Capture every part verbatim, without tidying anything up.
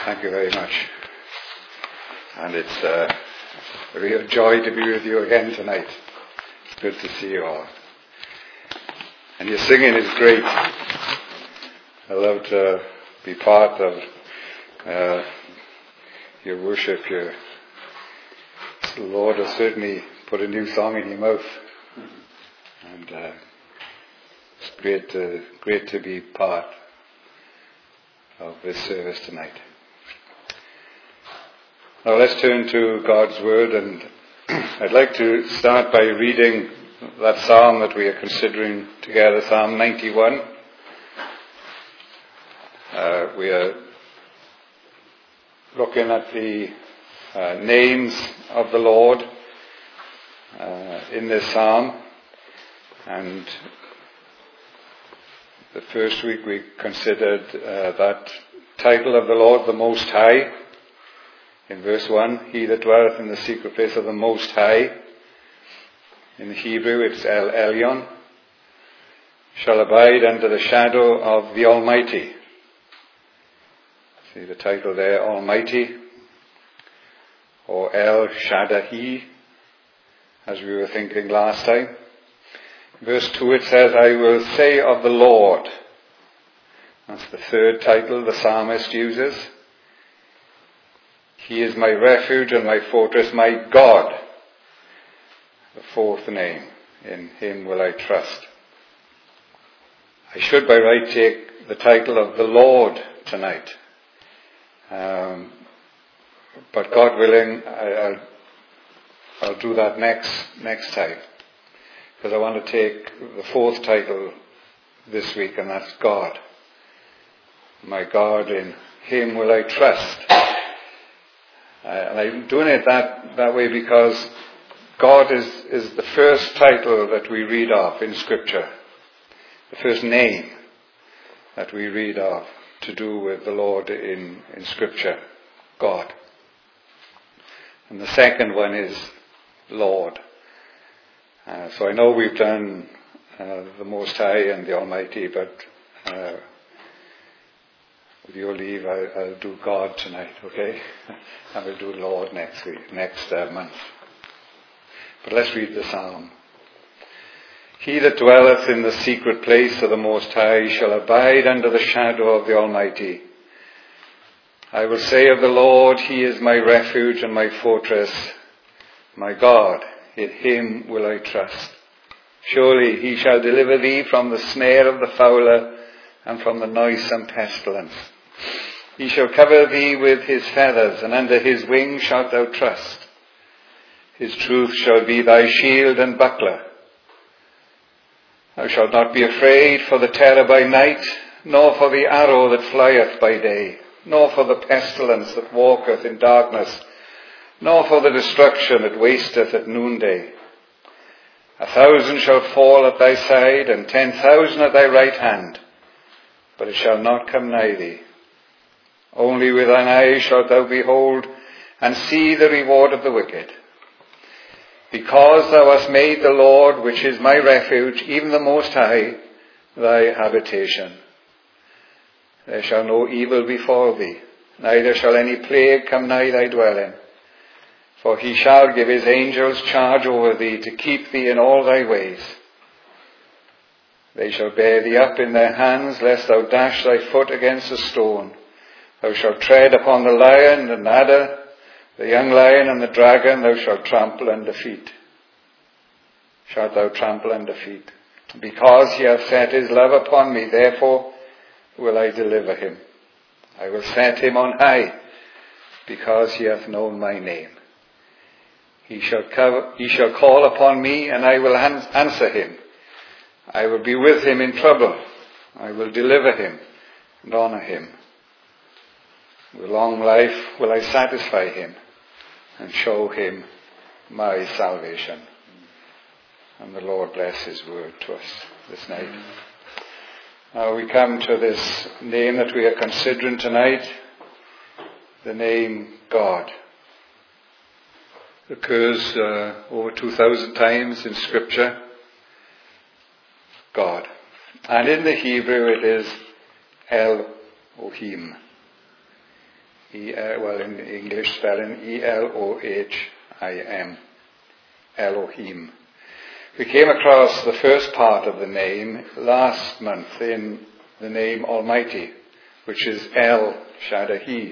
Thank you very much. And it's uh, a real joy to be with you again tonight. It's good to see you all. And your singing is great. I love to be part of uh, your worship. Your the Lord has certainly put a new song in your mouth. And uh, it's great to, great to be part of this service tonight. Now let's turn to God's Word, and I'd like to start by reading that psalm that we are considering together, Psalm ninety-one. Uh, we are looking at the uh, names of the Lord uh, in this psalm, and the first week we considered uh, that title of the Lord, the Most High. In verse one, he that dwelleth in the secret place of the Most High. In the Hebrew it's El Elyon, shall abide under the shadow of the Almighty. See the title there, Almighty, or El Shaddai, as we were thinking last time. Verse two it says, I will say of the Lord. That's the third title the psalmist uses. He is my refuge and my fortress, my God. The fourth name, in him will I trust. I should by right take the title of the Lord tonight. Um, but God willing, I, I'll, I'll do that next, next time. Because I want to take the fourth title this week, and that's God. My God, in him will I trust. Uh, and I'm doing it that, that way because God is, is the first title that we read of in Scripture. The first name that we read of to do with the Lord in, in Scripture. God. And the second one is Lord. Uh, so I know we've done uh, the Most High and the Almighty, but uh, with your leave, I, I'll do God tonight, okay? And we'll do Lord next week, next uh, month. But let's read the psalm. He that dwelleth in the secret place of the Most High shall abide under the shadow of the Almighty. I will say of the Lord, he is my refuge and my fortress, my God. In him will I trust. Surely he shall deliver thee from the snare of the fowler and from the noisome pestilence. He shall cover thee with his feathers, and under his wings shalt thou trust. His truth shall be thy shield and buckler. Thou shalt not be afraid for the terror by night, nor for the arrow that flieth by day, nor for the pestilence that walketh in darkness, nor for the destruction that wasteth at noonday. A thousand shall fall at thy side, and ten thousand at thy right hand, but it shall not come nigh thee. Only with thine eyes shalt thou behold, and see the reward of the wicked. Because thou hast made the Lord, which is my refuge, even the Most High, thy habitation. There shall no evil befall thee, neither shall any plague come nigh thy dwelling. For he shall give his angels charge over thee, to keep thee in all thy ways. They shall bear thee up in their hands, lest thou dash thy foot against a stone. Thou shalt tread upon the lion and adder, the young lion and the dragon thou shalt trample under feet. Shalt thou trample under feet. Because he hath set his love upon me, therefore will I deliver him. I will set him on high, because he hath known my name. He shall, cover, he shall call upon me, and I will answer him. I will be with him in trouble. I will deliver him and honor him. With long life will I satisfy him and show him my salvation. And the Lord bless his word to us this night. Now we come to this name that we are considering tonight, the name God. It occurs uh, over two thousand times in Scripture. God. And in the Hebrew it is Elohim. E, uh, well, in English spelling, E L O H I M, Elohim. We came across the first part of the name last month in the name Almighty, which is El Shaddai.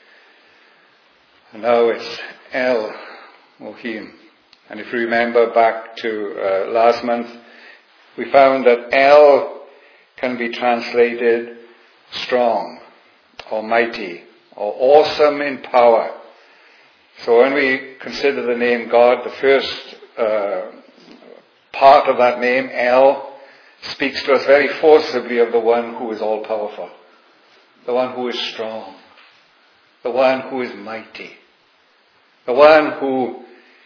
And now it's El Elohim. And if you remember back to uh, last month, we found that El can be translated strong, or mighty, or awesome in power. So when we consider the name God, the first uh, part of that name, El, speaks to us very forcibly of the one who is all-powerful, the one who is strong, the one who is mighty, the one who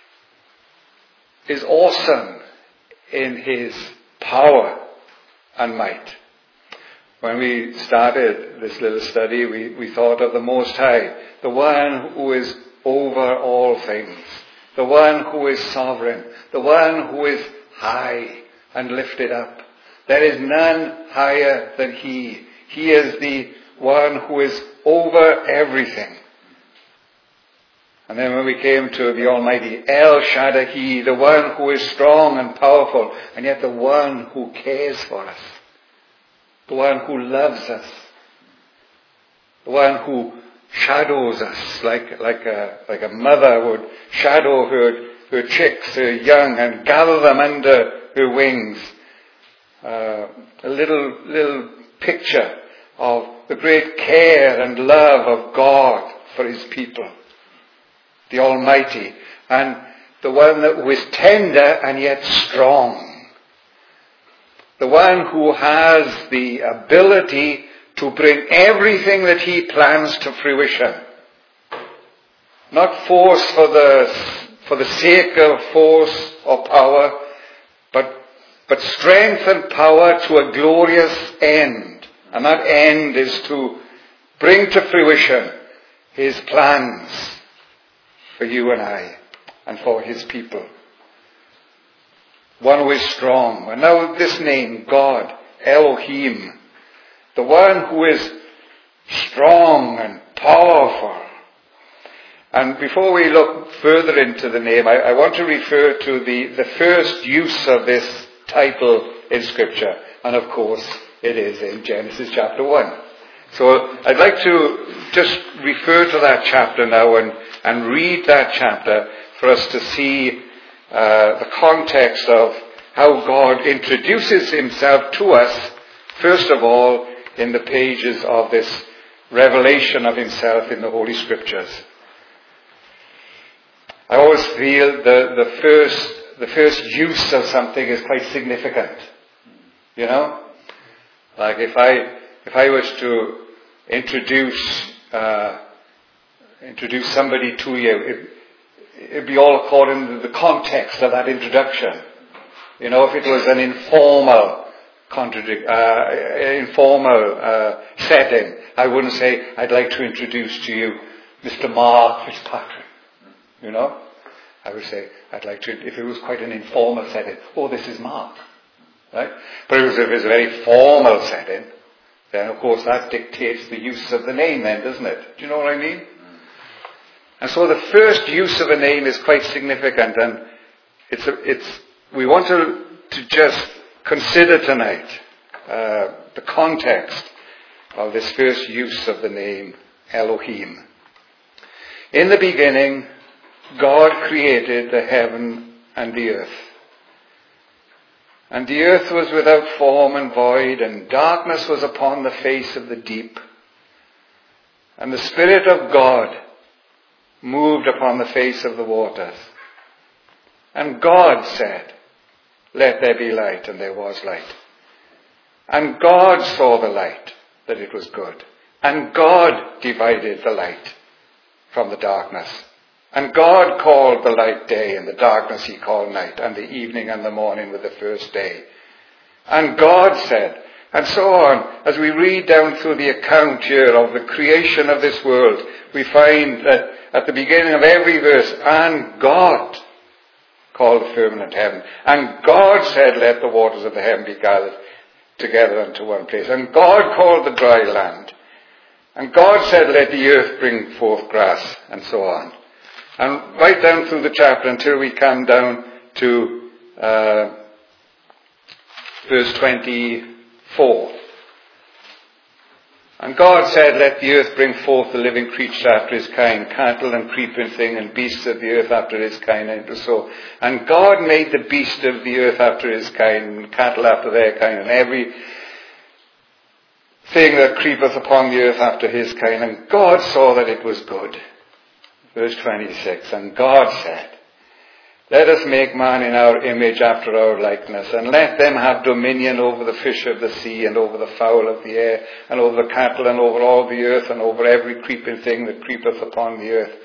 is awesome in his power and might. When we started this little study, we, we thought of the Most High, the one who is over all things, the one who is sovereign, the one who is high and lifted up. There is none higher than he. He is the one who is over everything. And then when we came to the Almighty, El Shaddai, the one who is strong and powerful, and yet the one who cares for us, the one who loves us, the one who shadows us like, like, a, like a mother would shadow her, her chicks, her young, and gather them under her wings. Uh, a little, little picture of the great care and love of God for his people. The Almighty, and the one that was tender and yet strong. The one who has the ability to bring everything that he plans to fruition. Not force for the, for the sake of force or power, but, but strength and power to a glorious end. And that end is to bring to fruition his plans for you and I, and for his people. One who is strong. And now this name, God, Elohim, the one who is strong and powerful. And before we look further into the name, I, I want to refer to the, the first use of this title in Scripture. And of course, it is in Genesis chapter one. So I'd like to just refer to that chapter now and, and read that chapter for us to see uh, the context of how God introduces himself to us, first of all, in the pages of this revelation of himself in the Holy Scriptures. I always feel the, the first the first use of something is quite significant. You know? Like if I if I was to introduce uh, introduce somebody to you, it, it'd be all according to the context of that introduction. You know, if it was an informal contradic- uh, informal uh, setting, I wouldn't say, I'd like to introduce to you Mister Mark Fitzpatrick. You know? I would say, I'd like to, if it was quite an informal setting, oh, this is Mark. Right? But if it was a very formal setting, then of course that dictates the use of the name then, doesn't it? Do you know what I mean? And so the first use of a name is quite significant, and it's, a, it's we want to, to just consider tonight uh, the context of this first use of the name Elohim. In the beginning, God created the heaven and the earth. And the earth was without form and void, and darkness was upon the face of the deep. And the Spirit of God moved upon the face of the waters. And God said, "Let there be light," and there was light. And God saw the light, that it was good. And God divided the light from the darkness. And God called the light day, and the darkness he called night, and the evening and the morning were the first day. And God said, and so on. As we read down through the account here of the creation of this world, we find that at the beginning of every verse, and God called the firmament heaven. And God said, "Let the waters of the heaven be gathered together unto one place." And God called the dry land And God said, let the earth bring forth grass, and so on. And right down through the chapter until we come down to uh, verse twenty-four. And God said, let the earth bring forth the living creature after his kind, cattle and creeping thing, and beasts of the earth after his kind, and it was so. And God made the beast of the earth after his kind, and cattle after their kind, and every thing that creepeth upon the earth after his kind. And God saw that it was good. Verse twenty-six, and God said, let us make man in our image after our likeness, and let them have dominion over the fish of the sea, and over the fowl of the air, and over the cattle, and over all the earth, and over every creeping thing that creepeth upon the earth.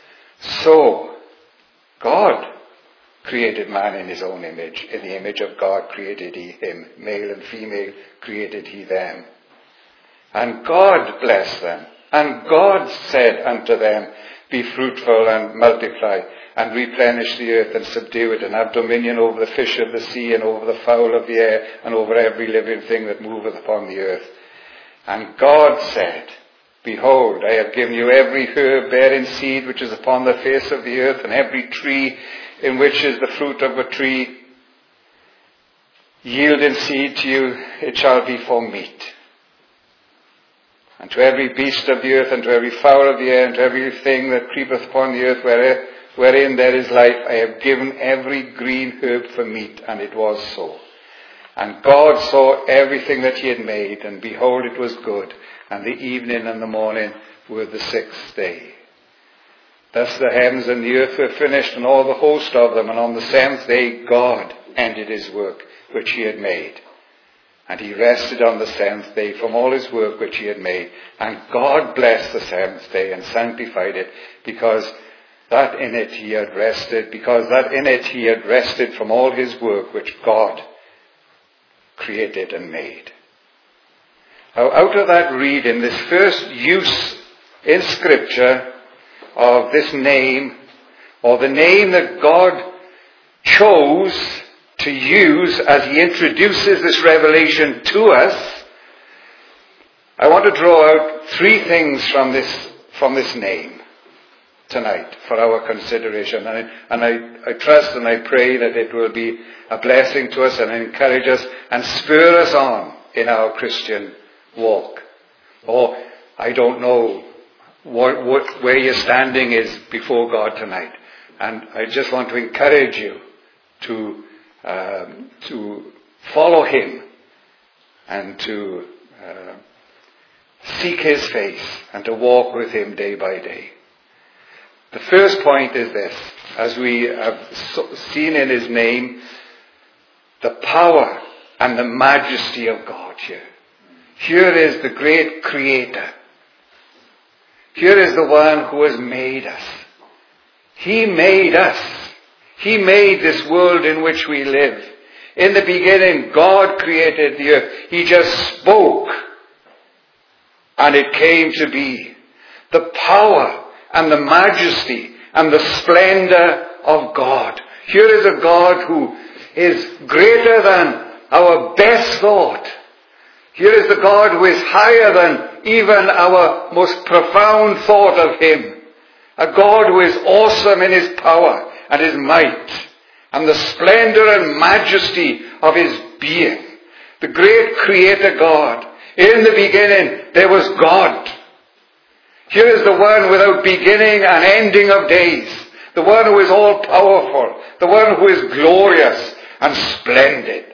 So, God created man in his own image. In the image of God created he him. Male and female created he them. And God blessed them. And God said unto them, be fruitful and multiply, and replenish the earth and subdue it, and have dominion over the fish of the sea, and over the fowl of the air, and over every living thing that moveth upon the earth. And God said, behold, I have given you every herb bearing seed which is upon the face of the earth, and every tree in which is the fruit of a tree yielding seed to you, it shall be for meat. And to every beast of the earth, and to every fowl of the air, and to every thing that creepeth upon the earth, wherein there is life, I have given every green herb for meat. And it was so. And God saw everything that he had made, and behold, it was good. And the evening and the morning were the sixth day. Thus the heavens and the earth were finished, and all the host of them. And on the seventh day God ended his work which he had made. And he rested on the seventh day from all his work which he had made. And God blessed the seventh day and sanctified it, because that in it he had rested, because that in it he had rested from all his work which God created and made. Now, out of that reading, this first use in Scripture of this name, or the name that God chose to use as he introduces this revelation to us, I want to draw out three things from this from this name tonight for our consideration. And, I, and I, I trust and I pray that it will be a blessing to us and encourage us and spur us on in our Christian walk. Or I don't know what, what, where your standing is before God tonight. And I just want to encourage you to Um, to follow him and to uh, seek his face and to walk with him day by day. The first point is this: as we have so seen in his name, the power and the majesty of God here. Here is the great creator. Here is the one who has made us. He made us. He made this world in which we live. In the beginning, God created the earth. He just spoke, and it came to be. The power and the majesty and the splendor of God. Here is a God who is greater than our best thought. Here is the God who is higher than even our most profound thought of him. A God who is awesome in his power and his might, and the splendor and majesty of his being. The great creator God. In the beginning there was God. Here is the one without beginning and ending of days. The one who is all powerful. The one who is glorious and splendid.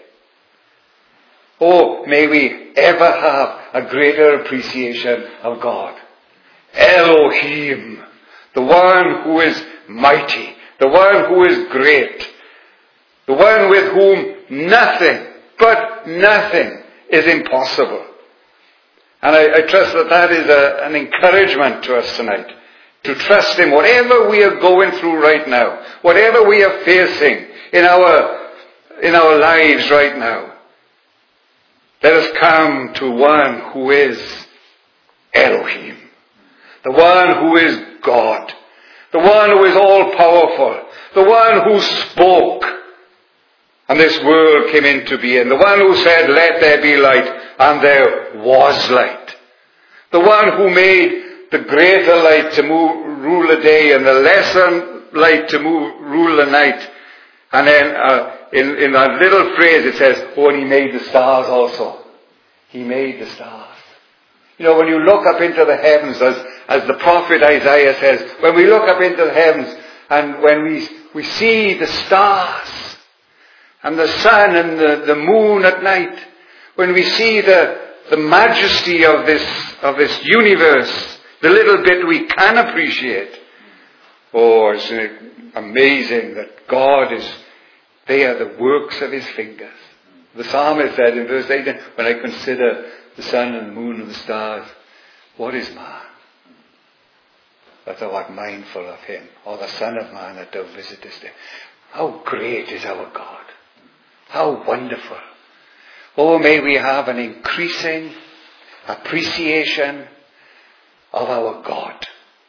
Oh, may we ever have a greater appreciation of God. Elohim. The one who is mighty. The one who is great. The one with whom nothing, but nothing is impossible. And I, I trust that that is a, an encouragement to us tonight. To trust him, whatever we are going through right now. Whatever we are facing in our, in our lives right now. Let us come to one who is Elohim. The one who is God. The one who is all powerful. The one who spoke. And this world came into being. The one who said, let there be light. And there was light. The one who made the greater light to move, rule the day and the lesser light to move, rule the night. And then uh, in, in that little phrase it says, oh, and he made the stars also. He made the stars. You know, when you look up into the heavens, as, as the prophet Isaiah says, when we look up into the heavens and when we, we see the stars and the sun and the, the moon at night, when we see the, the majesty of this, of this universe, the little bit we can appreciate, oh, it's amazing that God is, they are the works of his fingers. The psalmist said in verse eighteen, when I consider the sun and the moon and the stars, what is man that thou art mindful of him, or the son of man that thou visitest him? How great is our God. How wonderful. Oh, may we have an increasing appreciation of our God.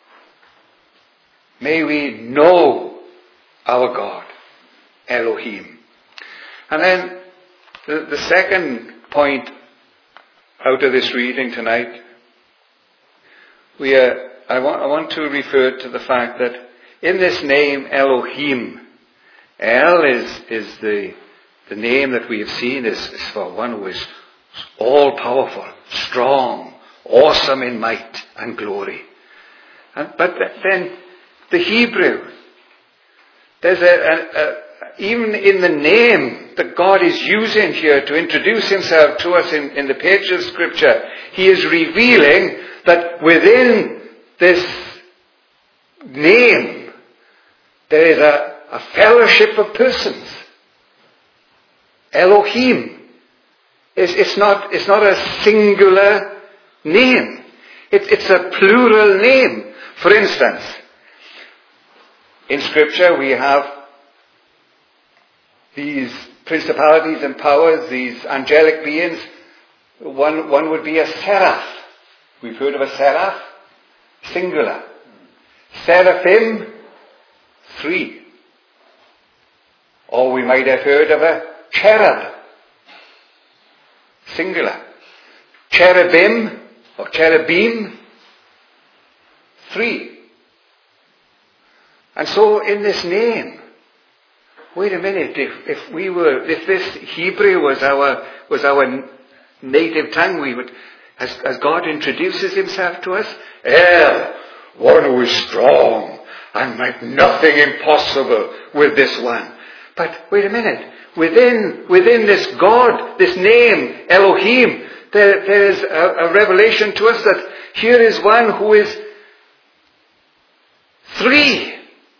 May we know our God, Elohim. And then the, the second point out of this reading tonight, we are, I want, I want to refer to the fact that in this name Elohim, El is, is the, the name that we have seen is, is for one who is all powerful, strong, awesome in might and glory. And, but then the Hebrew, there's a, a, a, even in the name that God is using here to introduce himself to us in, in the pages of Scripture, he is revealing that within this name there is a, a fellowship of persons. Elohim. It's, it's, not, it's not a singular name. It, it's a plural name. For instance, in Scripture we have these principalities and powers, these angelic beings. One, one would be a seraph. We've heard of a seraph, singular. Seraphim, three. Or we might have heard of a cherub, singular. Cherubim or cherubim, three. And so in this name, wait a minute, if, if we were, if this Hebrew was our, was our native tongue, we would, as, as God introduces himself to us, El, one who is strong, and make nothing impossible with this one. But wait a minute, within, within this God, this name, Elohim, there, there is a, a revelation to us that here is one who is three.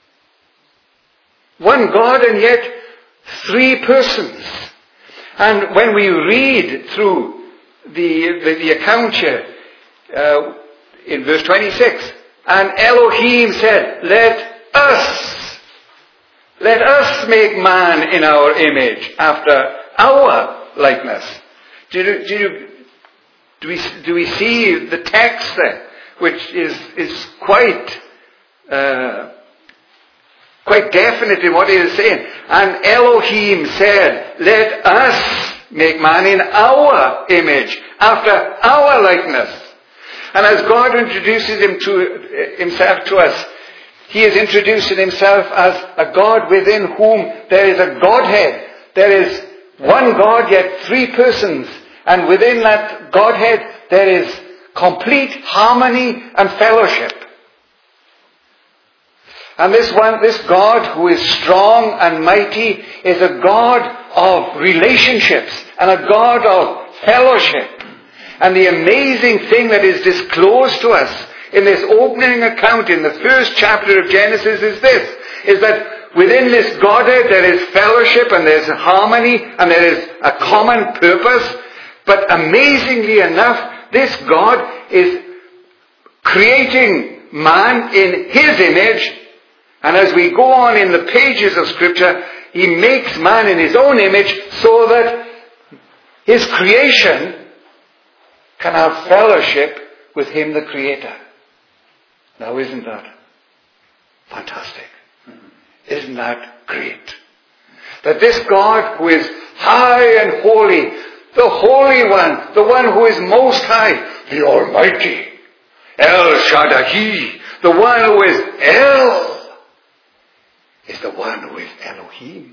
One God and yet three persons. And when we read through the, the, the account here, uh, in verse twenty-six, and Elohim said, let us, let us make man in our image, after our likeness. Do, you, do, you, do, we, do we see the text there, which is, is quite... Uh, Quite definite in what he is saying. And Elohim said, let us make man in our image, after our likeness. And as God introduces him to, himself to us, he is introducing himself as a God within whom there is a Godhead. There is one God, yet three persons. And within that Godhead, there is complete harmony and fellowship. And this one, this God who is strong and mighty is a God of relationships and a God of fellowship. And the amazing thing that is disclosed to us in this opening account in the first chapter of Genesis is this, is that within this Godhead there is fellowship and there is harmony and there is a common purpose. But amazingly enough, this God is creating man in his image. And as we go on in the pages of Scripture, he makes man in his own image so that his creation can have fellowship with him, the Creator. Now isn't that fantastic? Isn't that great? That this God who is high and holy, the Holy One, the one who is most high, the Almighty, El Shaddai, the one who is El, is the one who is Elohim.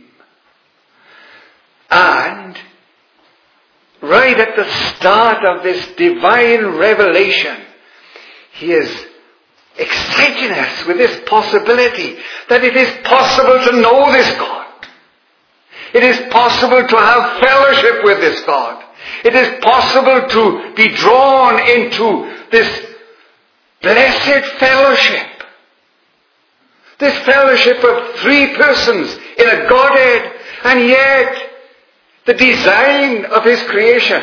And right at the start of this divine revelation, he is exciting us with this possibility that it is possible to know this God. It is possible to have fellowship with this God. It is possible to be drawn into this blessed fellowship. This fellowship of three persons in a Godhead, and yet the design of his creation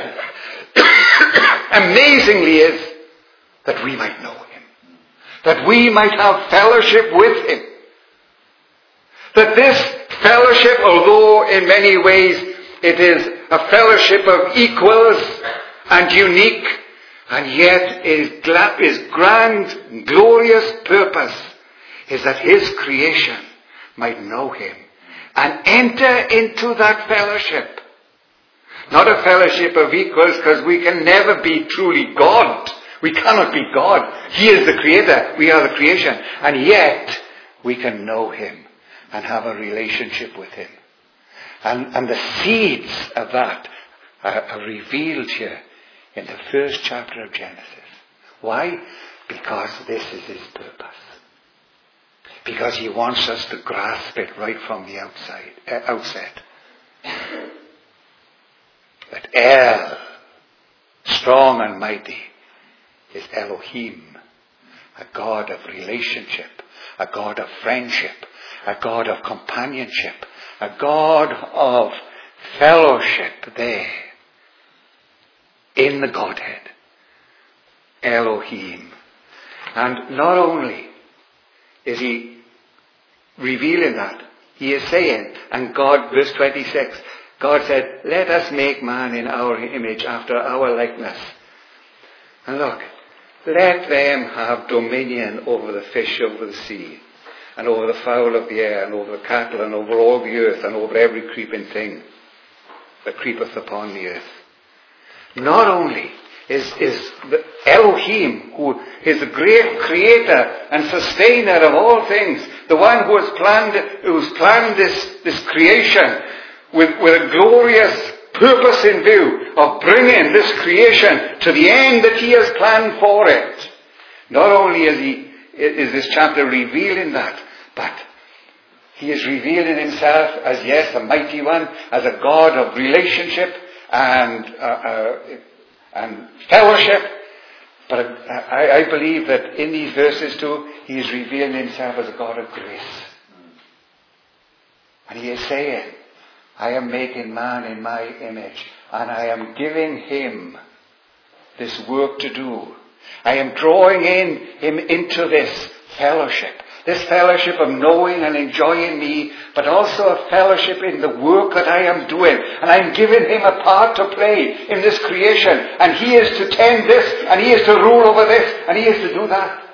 amazingly is that we might know him. That we might have fellowship with him. That this fellowship, although in many ways it is a fellowship of equals and unique, and yet his, gla- his grand, glorious purpose is that his creation might know him and enter into that fellowship. Not a fellowship of equals, because we can never be truly God. We cannot be God. He is the creator. We are the creation. And yet, we can know him and have a relationship with him. And, and the seeds of that are, are revealed here in the first chapter of Genesis. Why? Because this is his purpose. Because he wants us to grasp it right from the outside, uh, outset. That El, strong and mighty, is Elohim, a God of relationship, a God of friendship, a God of companionship, a God of fellowship there in the Godhead. Elohim. And not only is he revealing that, he is saying, and God, verse twenty-six, God said, let us make man in our image, after our likeness. And look, let them have dominion over the fish over the sea, and over the fowl of the air, and over the cattle, and over all the earth, and over every creeping thing that creepeth upon the earth. Not only is, is the Elohim, who is the great creator and sustainer of all things, the one who has planned, who's planned this, this creation with, with a glorious purpose in view of bringing this creation to the end that he has planned for it. Not only is he, is this chapter revealing that, but he is revealing himself as, yes, a mighty one, as a God of relationship and, uh, uh, and fellowship. But I, I believe that in these verses too, he is revealing himself as a God of grace. And he is saying, I am making man in my image, and I am giving him this work to do. I am drawing in him into this fellowship. This fellowship of knowing and enjoying me, but also a fellowship in the work that I am doing. And I'm giving him a part to play in this creation. And he is to tend this, and he is to rule over this, and he is to do that.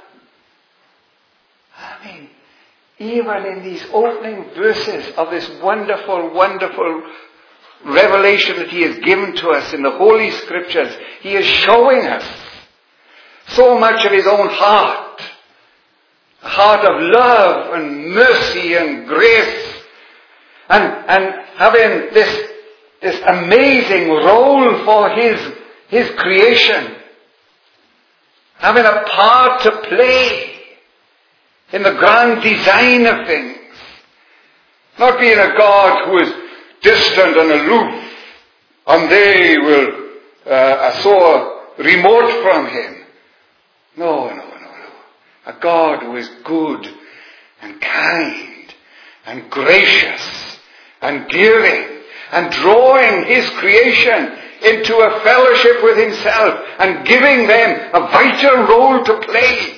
I mean, even in these opening verses of this wonderful, wonderful revelation that he has given to us in the Holy Scriptures, he is showing us so much of his own heart. A heart of love and mercy and grace. And, and having this, this amazing role for his, his creation. Having a part to play in the grand design of things. Not being a God who is distant and aloof, and they will uh, are so remote from him. No, no, no, no. A God who is good and kind and gracious and giving and drawing his creation into a fellowship with himself and giving them a vital role to play.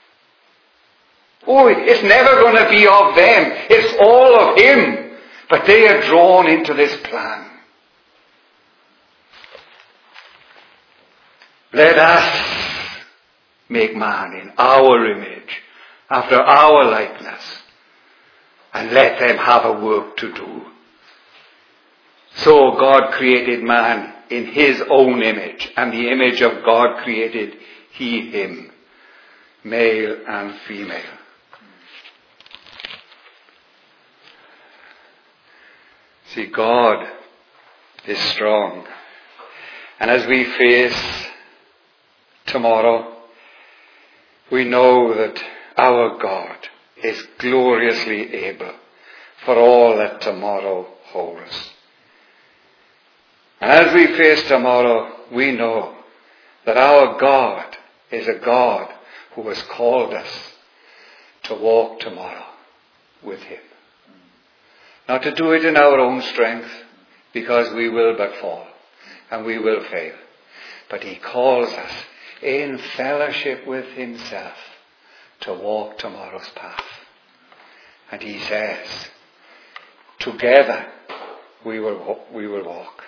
Oh, it's never going to be of them. It's all of him. But they are drawn into this plan. Let us make man in our image, after our likeness, and let them have a work to do. So God created man in his own image, and the image of God created he him. male and female. See, God is strong. And as we face tomorrow, we know that our God is gloriously able for all that tomorrow holds. And as we face tomorrow, we know that our God is a God who has called us to walk tomorrow with Him. Not to do it in our own strength, because we will but fall and we will fail. But He calls us in fellowship with Himself to walk tomorrow's path. And He says, together we will we will walk.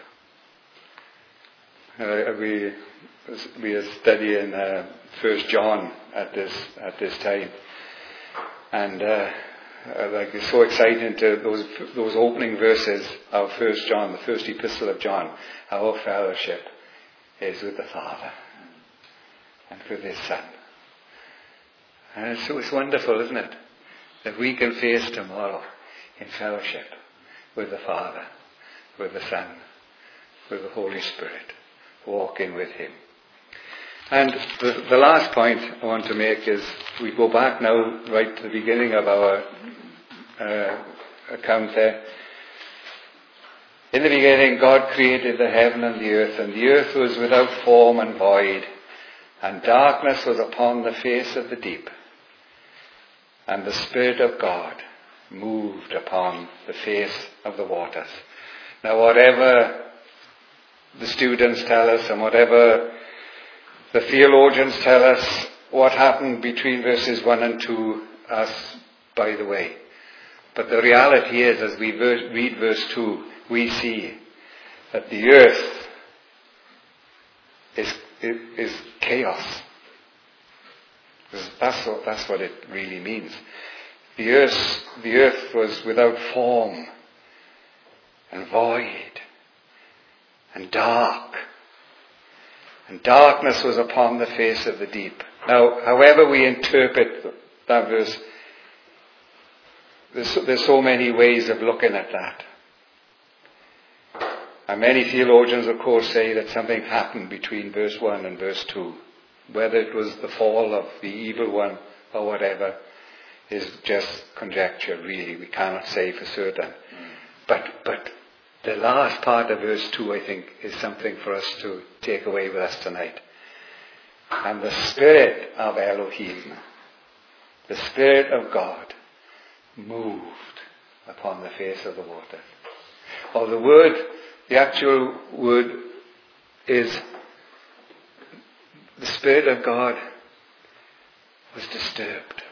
Uh, we we are studying uh, First John at this at this time, and uh, like it's so exciting to those those opening verses of First John, the first epistle of John. Our fellowship is with the Father and with His Son. And it's, so it's wonderful, isn't it, that we can face tomorrow in fellowship with the Father, with the Son, with the Holy Spirit, walking with Him. And the, the last point I want to make is we go back now right to the beginning of our uh, account there. In the beginning, God created the heaven and the earth, and the earth was without form and void, and darkness was upon the face of the deep. And the Spirit of God moved upon the face of the waters. Now, whatever the students tell us and whatever the theologians tell us, what happened between verses one and two, us, by the way. But the reality is, as we read verse two, we see that the earth is, is chaos. That's what, that's what it really means. The earth, the earth was without form and void and dark. And darkness was upon the face of the deep. Now, however we interpret that verse, there's, there's so many ways of looking at that. And many theologians, of course, say that something happened between verse one and verse two. Whether it was the fall of the evil one or whatever is just conjecture, really. We cannot say for certain. But, but the last part of verse two, I think, is something for us to take away with us tonight. And the Spirit of Elohim, the Spirit of God, moved upon the face of the water. Or the word, the actual word is, the Spirit of God was disturbed.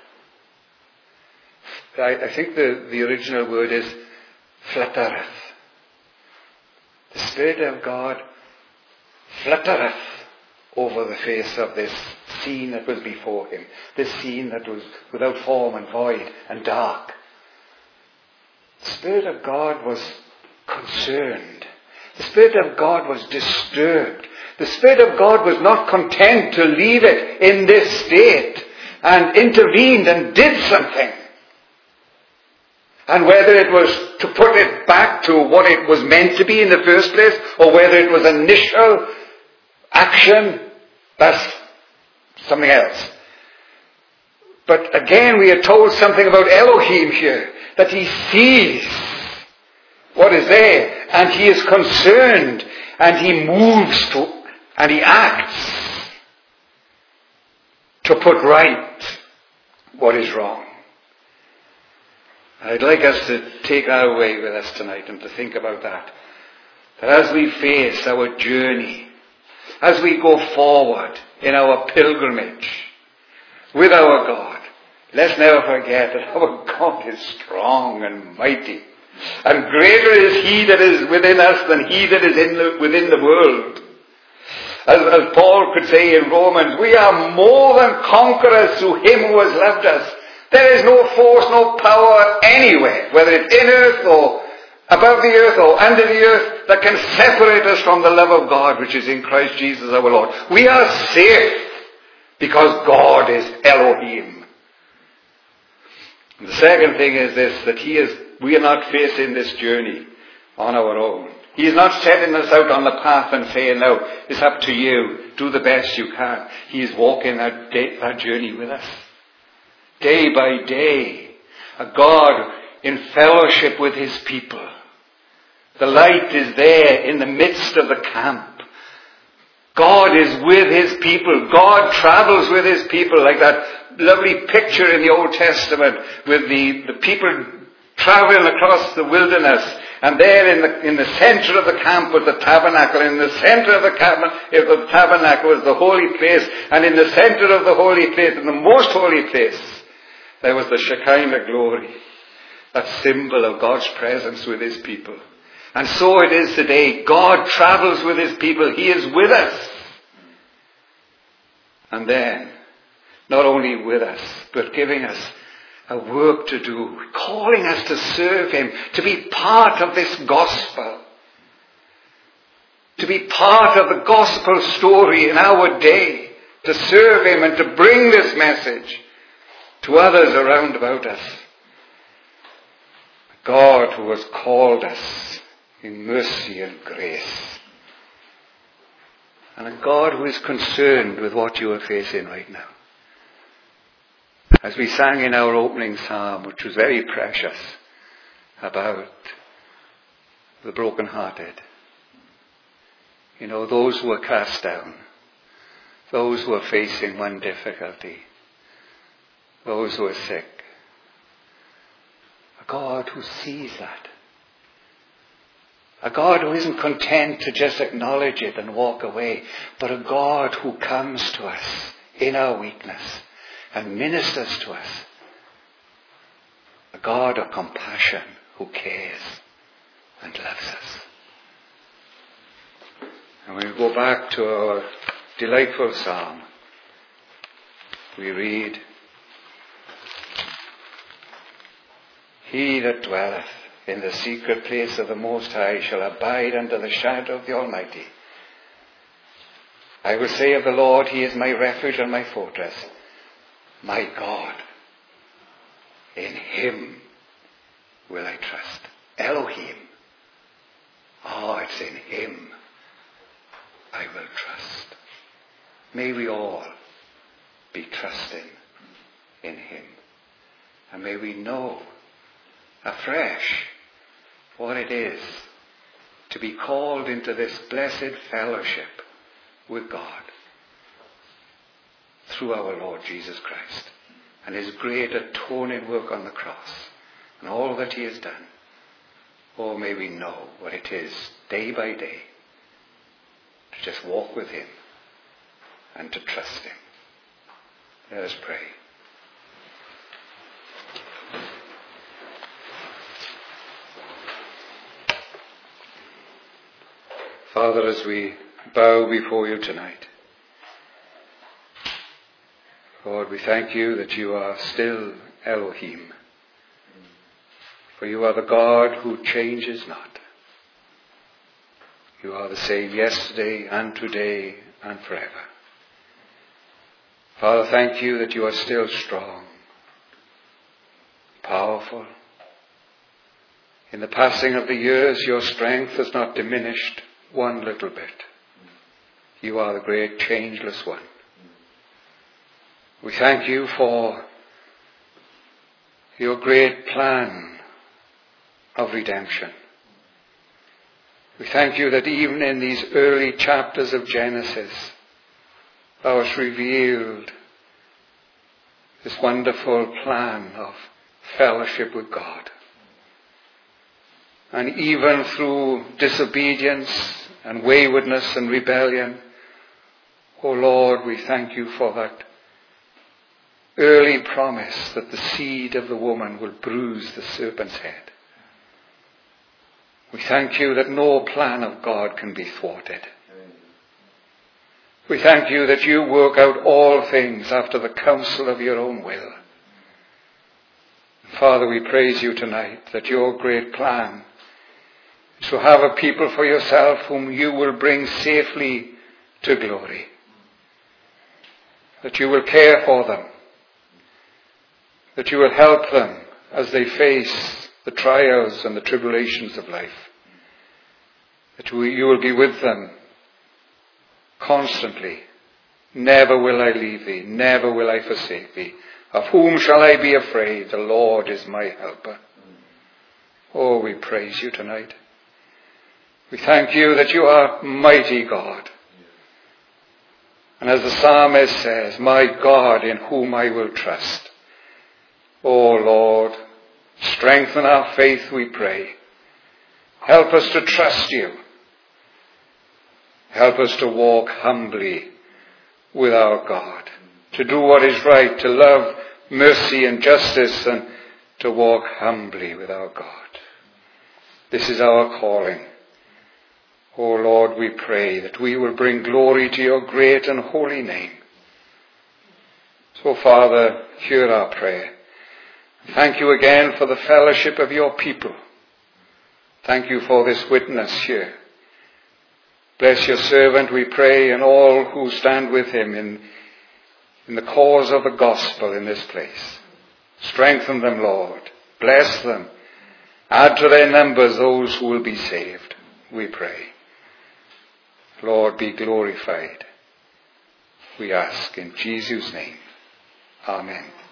I, I think the, the original word is fluttereth. The Spirit of God fluttereth over the face of this scene that was before Him. This scene that was without form and void and dark. The Spirit of God was concerned. The Spirit of God was disturbed. The Spirit of God was not content to leave it in this state and intervened and did something. And whether it was to put it back to what it was meant to be in the first place, or whether it was initial action, that's something else. But again, we are told something about Elohim here, that He sees what is there, and He is concerned, and He moves to, and He acts to put right what is wrong. I'd like us to take that away with us tonight and to think about that. That as we face our journey, as we go forward in our pilgrimage with our God, let's never forget that our God is strong and mighty. And greater is He that is within us than he that is in the, within the world. As, as Paul could say in Romans, we are more than conquerors through Him who has loved us. There is no force, no power anywhere, whether it's in earth or above the earth or under the earth, that can separate us from the love of God which is in Christ Jesus our Lord. We are safe Because God is Elohim. And the second thing is this, that he is, we are not facing this journey on our own. He is not setting us out on the path and saying, now, it's up to you. Do the best you can. He is walking that, day, that journey with us. Day by day. A God in fellowship with his people. The light is there in the midst of the camp. God is with his people. God travels with his people, like that lovely picture in the Old Testament with the, the people traveling across the wilderness. And there in the, in the center of the camp was the tabernacle. In the center of the, cab- of the tabernacle was the holy place. And in the center of the holy place, in the most holy place, there was the Shekinah glory. That symbol of God's presence with his people. And so it is today. God travels with his people. He is with us. And then, not only with us, but giving us a work to do, calling us to serve him, to be part of this gospel, to be part of the gospel story in our day, to serve him and to bring this message to others around about us. God who has called us in mercy and grace. And a God who is concerned with what you are facing right now. As we sang in our opening psalm, which was very precious, about the brokenhearted. You know, those who are cast down. Those who are facing one difficulty. Those who are sick. A God who sees that. A God who isn't content to just acknowledge it and walk away, but a God who comes to us in our weakness and ministers to us. A God of compassion who cares and loves us. And when we go back to our delightful psalm, we read, He that dwelleth in the secret place of the Most High shall abide under the shadow of the Almighty. I will say of the Lord, He is my refuge and my fortress, my God. In Him will I trust. Elohim. Oh, it's in Him I will trust. May we all be trusting in Him. And may we know afresh what it is to be called into this blessed fellowship with God through our Lord Jesus Christ and His great atoning work on the cross and all that He has done. Oh, may we know what it is day by day to just walk with Him and to trust Him. Let us pray. Father, as we bow before you tonight, Lord, we thank you that you are still Elohim. For you are the God who changes not. You are the same yesterday and today and forever. Father, thank you that you are still strong, powerful. In the passing of the years, your strength has not diminished one little bit. You are the great changeless one. We thank you for your great plan of redemption. We thank you that even in these early chapters of Genesis, thou hast revealed this wonderful plan of fellowship with God. And even through disobedience and waywardness and rebellion, oh Lord, we thank you for that early promise that the seed of the woman will bruise the serpent's head. We thank you that no plan of God can be thwarted. We thank you that you work out all things after the counsel of your own will. Father, we praise you tonight that your great plan is to have a people for yourself whom you will bring safely to glory. that you will care for them, that you will help them as they face the trials and the tribulations of life, that you will be with them constantly. Never will I leave thee, never will I forsake thee. Of whom shall I be afraid? The Lord is my helper. Oh, we praise you tonight. We thank you that you are mighty God. And as the psalmist says, my God in whom I will trust. Oh Lord, strengthen our faith, we pray. Help us to trust you. Help us to walk humbly with our God, to do what is right, to love mercy and justice, and to walk humbly with our God. This is our calling. O Lord, we pray that we will bring glory to your great and holy name. So, Father, hear our prayer. Thank you again for the fellowship of your people. Thank you for this witness here. Bless your servant, we pray, and all who stand with him in, in the cause of the gospel in this place. Strengthen them, Lord. Bless them. Add to their numbers those who will be saved, we pray. Lord, be glorified. We ask in Jesus' name. Amen.